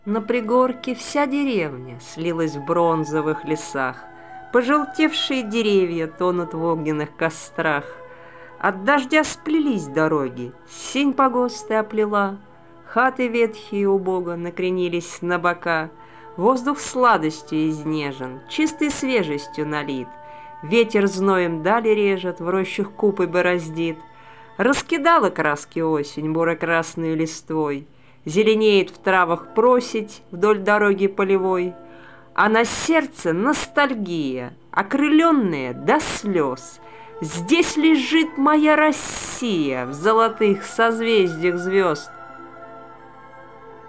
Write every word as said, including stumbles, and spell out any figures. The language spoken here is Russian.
На пригорке вся деревня слилась в бронзовых лесах. Пожелтевшие деревья тонут в огненных кострах. От дождя сплелись дороги, синь погосты оплела. Хаты ветхие у Бога накренились на бока. Воздух сладостью изнежен, чистой свежестью налит. Ветер зноем дали режет, в рощах купы бороздит. Раскидала краски осень буро-красной листвой. Зеленеет в травах просить вдоль дороги полевой. А на сердце ностальгия, окрыленная до слез. Здесь лежит моя Россия в золотых созвездиях звезд.